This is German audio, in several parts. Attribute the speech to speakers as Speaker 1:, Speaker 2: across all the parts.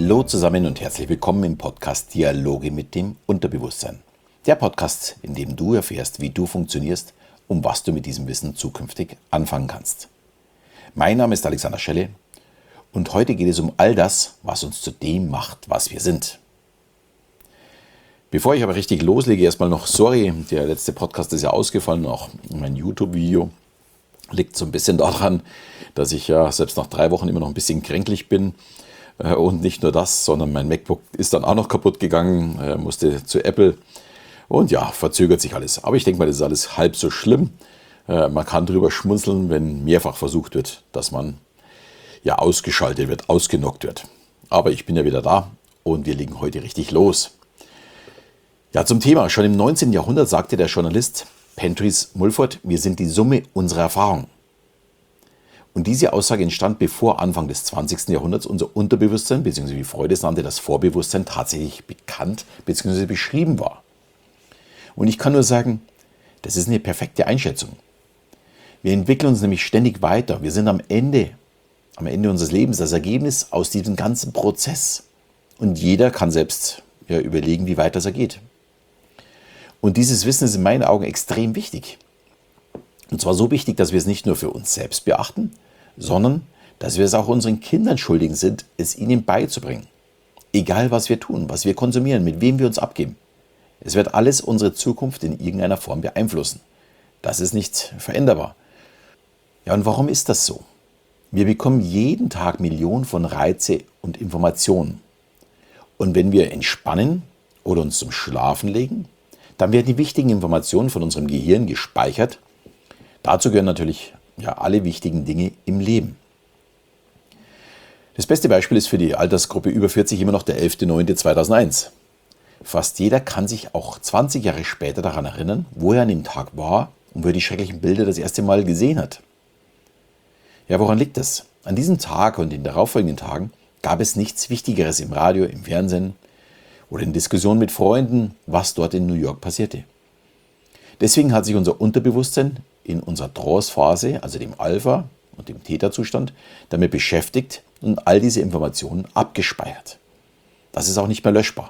Speaker 1: Hallo zusammen und herzlich willkommen im Podcast Dialoge mit dem Unterbewusstsein. Der Podcast, in dem du erfährst, wie du funktionierst und was du mit diesem Wissen zukünftig anfangen kannst. Mein Name ist Alexander Schelle und heute geht es um all das, was uns zu dem macht, was wir sind. Bevor ich aber richtig loslege, erstmal noch sorry, der letzte Podcast ist ja ausgefallen, auch mein YouTube-Video liegt so ein bisschen daran, dass ich ja selbst nach 3 Wochen immer noch ein bisschen kränklich bin. Und nicht nur das, sondern mein MacBook ist dann auch noch kaputt gegangen, musste zu Apple und ja, verzögert sich alles. Aber ich denke mal, das ist alles halb so schlimm. Man kann drüber schmunzeln, wenn mehrfach versucht wird, dass man ja ausgeschaltet wird, ausgenockt wird. Aber ich bin ja wieder da und wir legen heute richtig los. Ja, zum Thema. Schon im 19. Jahrhundert sagte der Journalist Pentrose Mulford, wir sind die Summe unserer Erfahrungen. Und diese Aussage entstand, bevor Anfang des 20. Jahrhunderts unser Unterbewusstsein, beziehungsweise wie Freud es nannte, das Vorbewusstsein tatsächlich bekannt bzw. beschrieben war. Und ich kann nur sagen, das ist eine perfekte Einschätzung. Wir entwickeln uns nämlich ständig weiter. Wir sind am Ende unseres Lebens das Ergebnis aus diesem ganzen Prozess. Und jeder kann selbst überlegen, wie weit das geht. Und dieses Wissen ist in meinen Augen extrem wichtig. Und zwar so wichtig, dass wir es nicht nur für uns selbst beachten, sondern dass wir es auch unseren Kindern schuldig sind, es ihnen beizubringen. Egal, was wir tun, was wir konsumieren, mit wem wir uns abgeben. Es wird alles unsere Zukunft in irgendeiner Form beeinflussen. Das ist nicht veränderbar. Ja, und warum ist das so? Wir bekommen jeden Tag Millionen von Reize und Informationen. Und wenn wir entspannen oder uns zum Schlafen legen, dann werden die wichtigen Informationen von unserem Gehirn gespeichert. Dazu gehören natürlich alle wichtigen Dinge im Leben. Das beste Beispiel ist für die Altersgruppe über 40 immer noch der 11.09.2001. Fast jeder kann sich auch 20 Jahre später daran erinnern, wo er an dem Tag war und wo er die schrecklichen Bilder das erste Mal gesehen hat. Ja, woran liegt das? An diesem Tag und den darauffolgenden Tagen gab es nichts Wichtigeres im Radio, im Fernsehen oder in Diskussionen mit Freunden, was dort in New York passierte. Deswegen hat sich unser Unterbewusstsein in unserer Trance-Phase, also dem Alpha- und dem Theta-Zustand, damit beschäftigt und all diese Informationen abgespeichert. Das ist auch nicht mehr löschbar.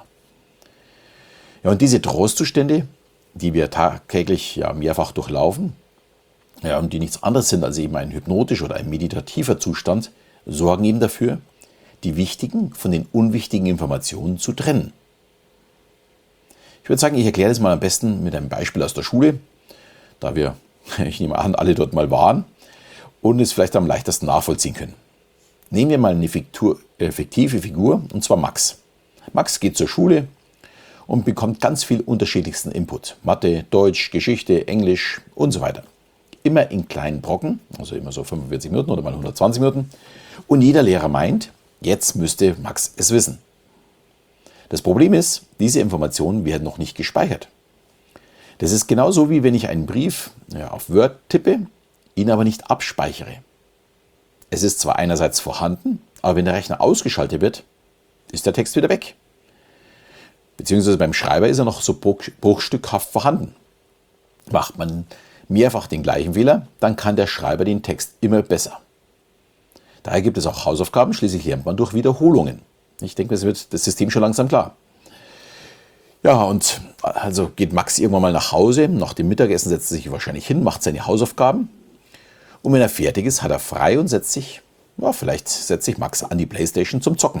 Speaker 1: Ja, und diese Trance-Zustände, die wir tagtäglich mehrfach durchlaufen, und die nichts anderes sind als eben ein hypnotischer oder ein meditativer Zustand, sorgen eben dafür, die wichtigen von den unwichtigen Informationen zu trennen. Ich würde sagen, ich erkläre das mal am besten mit einem Beispiel aus der Schule, da wir, ich nehme an, alle dort mal waren und es vielleicht am leichtesten nachvollziehen können. Nehmen wir mal eine fiktive Figur, und zwar Max. Max geht zur Schule und bekommt ganz viel unterschiedlichsten Input. Mathe, Deutsch, Geschichte, Englisch und so weiter. Immer in kleinen Brocken, also immer so 45 Minuten oder mal 120 Minuten. Und jeder Lehrer meint, jetzt müsste Max es wissen. Das Problem ist, diese Informationen werden noch nicht gespeichert. Das ist genauso wie wenn ich einen Brief auf Word tippe, ihn aber nicht abspeichere. Es ist zwar einerseits vorhanden, aber wenn der Rechner ausgeschaltet wird, ist der Text wieder weg. Beziehungsweise beim Schreiber ist er noch so bruchstückhaft vorhanden. Macht man mehrfach den gleichen Fehler, dann kann der Schreiber den Text immer besser. Daher gibt es auch Hausaufgaben, schließlich lernt man durch Wiederholungen. Ich denke, es wird das System schon langsam klar. Ja, und also geht Max irgendwann mal nach Hause, nach dem Mittagessen setzt er sich wahrscheinlich hin, macht seine Hausaufgaben. Und wenn er fertig ist, hat er frei und vielleicht setzt sich Max an die Playstation zum Zocken.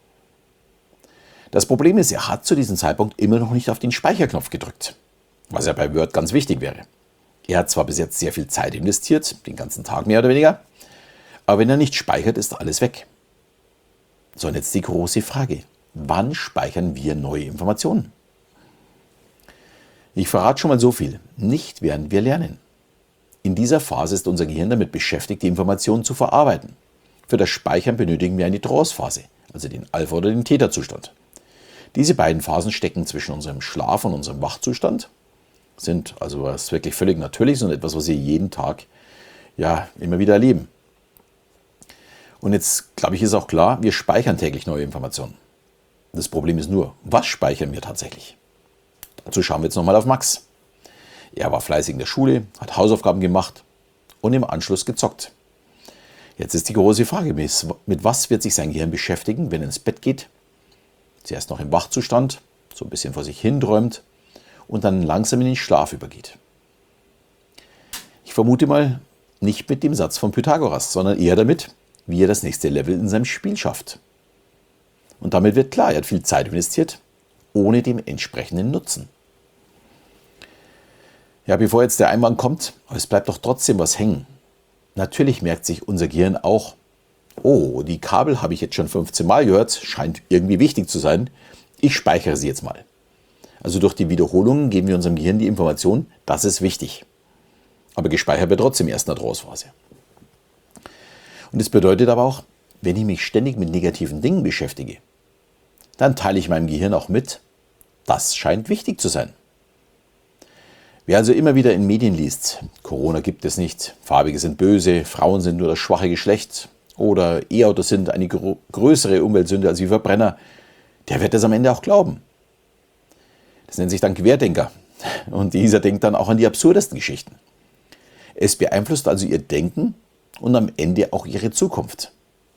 Speaker 1: Das Problem ist, er hat zu diesem Zeitpunkt immer noch nicht auf den Speicherknopf gedrückt, was ja bei Word ganz wichtig wäre. Er hat zwar bis jetzt sehr viel Zeit investiert, den ganzen Tag mehr oder weniger, aber wenn er nicht speichert, ist alles weg. So, und jetzt die große Frage. Wann speichern wir neue Informationen? Ich verrate schon mal so viel. Nicht während wir lernen. In dieser Phase ist unser Gehirn damit beschäftigt, die Informationen zu verarbeiten. Für das Speichern benötigen wir eine Trance-Phase, also den Alpha- oder den Theta-Zustand. Diese beiden Phasen stecken zwischen unserem Schlaf- und unserem Wachzustand, sind also was wirklich völlig Natürliches und etwas, was wir jeden Tag immer wieder erleben. Und jetzt, glaube ich, ist auch klar, wir speichern täglich neue Informationen. Das Problem ist nur, was speichern wir tatsächlich? Dazu schauen wir jetzt nochmal auf Max. Er war fleißig in der Schule, hat Hausaufgaben gemacht und im Anschluss gezockt. Jetzt ist die große Frage, mit was wird sich sein Gehirn beschäftigen, wenn er ins Bett geht zuerst noch im Wachzustand, so ein bisschen vor sich hinträumt und dann langsam in den Schlaf übergeht. Ich vermute mal nicht mit dem Satz von Pythagoras, sondern eher damit, wie er das nächste Level in seinem Spiel schafft. Und damit wird klar, er hat viel Zeit investiert, ohne den entsprechenden Nutzen. Ja, bevor jetzt der Einwand kommt, aber es bleibt doch trotzdem was hängen. Natürlich merkt sich unser Gehirn auch, oh, die Kabel habe ich jetzt schon 15 Mal gehört, scheint irgendwie wichtig zu sein, ich speichere sie jetzt mal. Also durch die Wiederholungen geben wir unserem Gehirn die Information, das ist wichtig. Aber gespeichert wird trotzdem erst in der Trance-Phase. Und das bedeutet aber auch, wenn ich mich ständig mit negativen Dingen beschäftige, dann teile ich meinem Gehirn auch mit, das scheint wichtig zu sein. Wer also immer wieder in Medien liest, Corona gibt es nicht, Farbige sind böse, Frauen sind nur das schwache Geschlecht oder E-Autos sind eine größere Umweltsünde als wie Verbrenner, der wird das am Ende auch glauben. Das nennt sich dann Querdenker und dieser denkt dann auch an die absurdesten Geschichten. Es beeinflusst also ihr Denken und am Ende auch ihre Zukunft.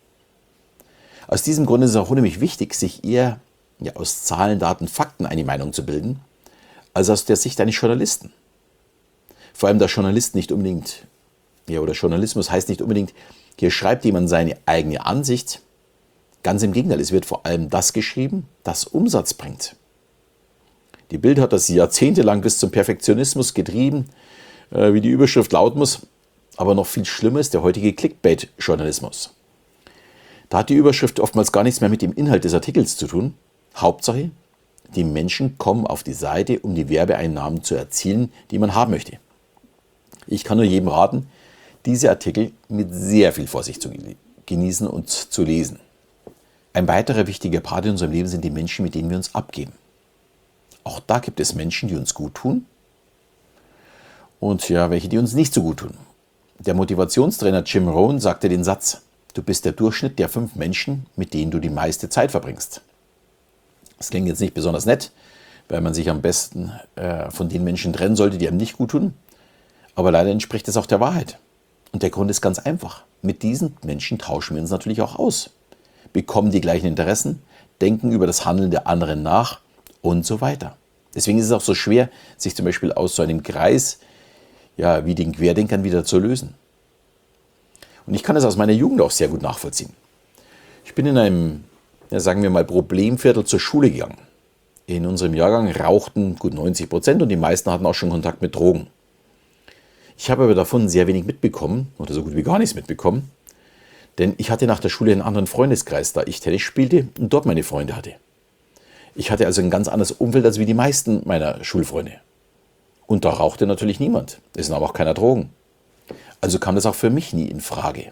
Speaker 1: Aus diesem Grund ist es auch unheimlich wichtig, sich eher aus Zahlen, Daten, Fakten eine Meinung zu bilden, als aus der Sicht eines Journalisten. Vor allem, da Journalist nicht unbedingt, oder Journalismus heißt nicht unbedingt, hier schreibt jemand seine eigene Ansicht. Ganz im Gegenteil, es wird vor allem das geschrieben, das Umsatz bringt. Die Bild hat das jahrzehntelang bis zum Perfektionismus getrieben, wie die Überschrift lauten muss. Aber noch viel schlimmer ist der heutige Clickbait-Journalismus. Da hat die Überschrift oftmals gar nichts mehr mit dem Inhalt des Artikels zu tun. Hauptsache, die Menschen kommen auf die Seite, um die Werbeeinnahmen zu erzielen, die man haben möchte. Ich kann nur jedem raten, diese Artikel mit sehr viel Vorsicht zu genießen und zu lesen. Ein weiterer wichtiger Part in unserem Leben sind die Menschen, mit denen wir uns abgeben. Auch da gibt es Menschen, die uns gut tun und welche, die uns nicht so gut tun. Der Motivationstrainer Jim Rohn sagte den Satz, du bist der Durchschnitt der 5 Menschen, mit denen du die meiste Zeit verbringst. Das klingt jetzt nicht besonders nett, weil man sich am besten von den Menschen trennen sollte, die einem nicht gut tun. Aber leider entspricht es auch der Wahrheit. Und der Grund ist ganz einfach. Mit diesen Menschen tauschen wir uns natürlich auch aus, bekommen die gleichen Interessen, denken über das Handeln der anderen nach und so weiter. Deswegen ist es auch so schwer, sich zum Beispiel aus so einem Kreis, wie den Querdenkern wieder zu lösen. Und ich kann das aus meiner Jugend auch sehr gut nachvollziehen. Ich bin in einem, sagen wir mal, Problemviertel zur Schule gegangen. In unserem Jahrgang rauchten gut 90% und die meisten hatten auch schon Kontakt mit Drogen. Ich habe aber davon sehr wenig mitbekommen oder so gut wie gar nichts mitbekommen, denn ich hatte nach der Schule einen anderen Freundeskreis, da ich Tennis spielte und dort meine Freunde hatte. Ich hatte also ein ganz anderes Umfeld als wie die meisten meiner Schulfreunde. Und da rauchte natürlich niemand. Es nahm auch keiner Drogen. Also kam das auch für mich nie in Frage.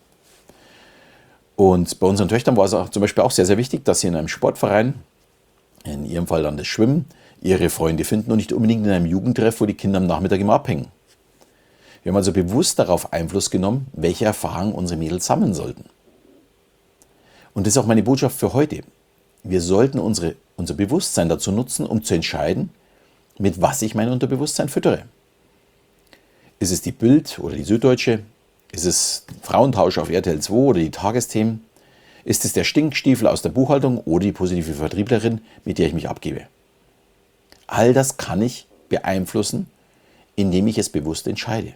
Speaker 1: Und bei unseren Töchtern war es auch zum Beispiel auch sehr, sehr wichtig, dass sie in einem Sportverein, in ihrem Fall dann das Schwimmen, ihre Freunde finden und nicht unbedingt in einem Jugendtreff, wo die Kinder am Nachmittag immer abhängen. Wir haben also bewusst darauf Einfluss genommen, welche Erfahrungen unsere Mädels sammeln sollten. Und das ist auch meine Botschaft für heute. Wir sollten unser Bewusstsein dazu nutzen, um zu entscheiden, mit was ich mein Unterbewusstsein füttere. Ist es die Bild oder die Süddeutsche? Ist es Frauentausch auf RTL 2 oder die Tagesthemen? Ist es der Stinkstiefel aus der Buchhaltung oder die positive Vertrieblerin, mit der ich mich abgebe? All das kann ich beeinflussen, indem ich es bewusst entscheide.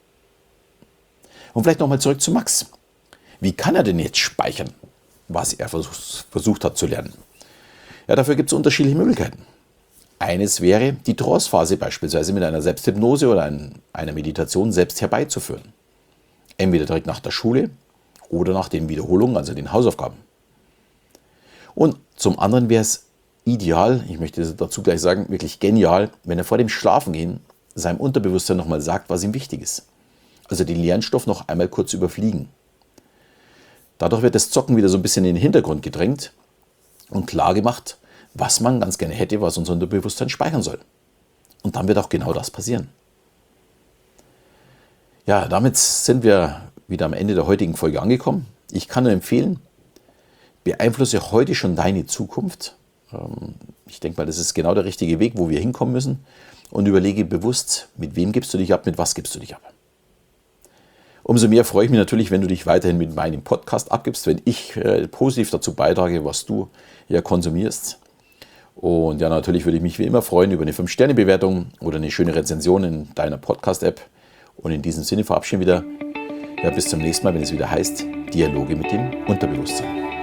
Speaker 1: Und vielleicht nochmal zurück zu Max. Wie kann er denn jetzt speichern, was er versucht hat zu lernen? Ja, dafür gibt es unterschiedliche Möglichkeiten. Eines wäre, die Trance-Phase beispielsweise mit einer Selbsthypnose oder einer Meditation selbst herbeizuführen. Entweder direkt nach der Schule oder nach den Wiederholungen, also den Hausaufgaben. Und zum anderen wäre es ideal, ich möchte dazu gleich sagen, wirklich genial, wenn er vor dem Schlafengehen seinem Unterbewusstsein nochmal sagt, was ihm wichtig ist. Also den Lernstoff noch einmal kurz überfliegen. Dadurch wird das Zocken wieder so ein bisschen in den Hintergrund gedrängt und klar gemacht, was man ganz gerne hätte, was unser Unterbewusstsein speichern soll. Und dann wird auch genau das passieren. Ja, damit sind wir wieder am Ende der heutigen Folge angekommen. Ich kann nur empfehlen, beeinflusse heute schon deine Zukunft. Ich denke mal, das ist genau der richtige Weg, wo wir hinkommen müssen. Und überlege bewusst, mit wem gibst du dich ab, mit was gibst du dich ab. Umso mehr freue ich mich natürlich, wenn du dich weiterhin mit meinem Podcast abgibst, wenn ich positiv dazu beitrage, was du ja konsumierst. Und ja, natürlich würde ich mich wie immer freuen über eine 5-Sterne-Bewertung oder eine schöne Rezension in deiner Podcast-App. Und in diesem Sinne verabschieden wir wieder. Ja, bis zum nächsten Mal, wenn es wieder heißt, Dialoge mit dem Unterbewusstsein.